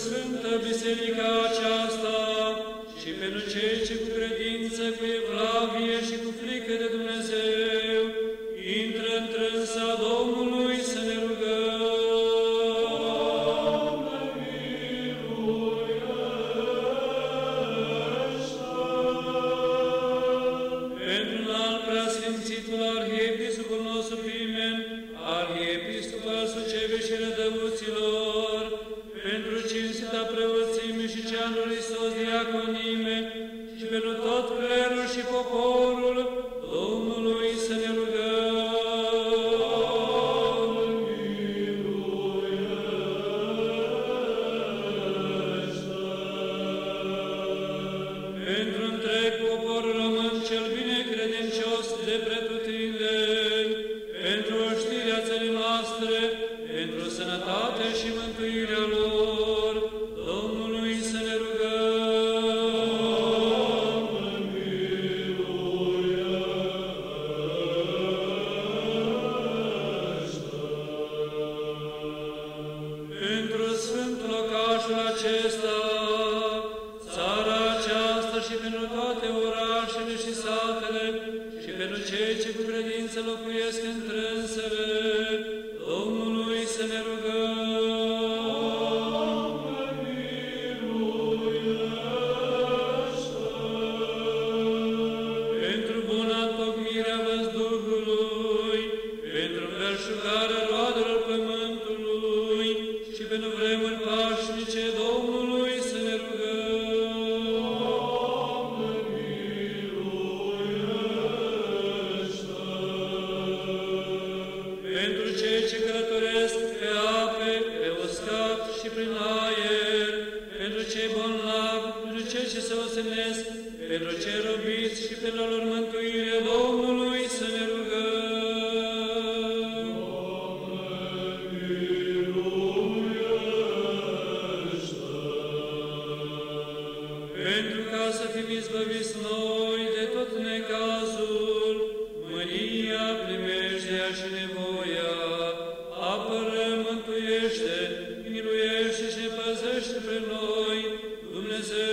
Sfântă Biserica aceasta și pentru cei ce cu credință, cu evlavie și cu frică de Dumnezeu intră întrânsa Domnului să ne rugăm. Pentru înalt preasfințitul Arhiepiscopul nostru Pimen, Arhiepiscopul al Suceveii și Rădăuților, pentru cinstita preoțime și cea lui Hristos diaconime și pentru tot clerul și poporul Domnului să ne rugăm. Pentru întreg popor român cel bine credincios de pretutindeni, pentru oștirea țării noastre, pentru sănătatea și mântuirea lor, Domnului să ne rugăm. Pentru sfântul locașul acesta, țara aceasta și pentru toate orașele și satele și pentru cei ce cu credință locuiesc întrânsele, Domnului să ne rugăm. Pentru buna tocmirea văzduhului, pentru înverșugarea roadelor pământului și pentru vremuri pașnice, Domnului să ne rugăm. Pentru cei ce călătoresc pe ape, pe uscat și prin aer, pentru cei bolnavi, pentru cei ce se ostenesc, pentru cei robiți și pentru a lor mântuire, Domnului să ne rugăm. Pentru ca să fim izbăviți noi de tot necazul, mânia, primejdea și nevoia, apără, mântuiește, miluiește și ne păzește pe noi, Dumnezeu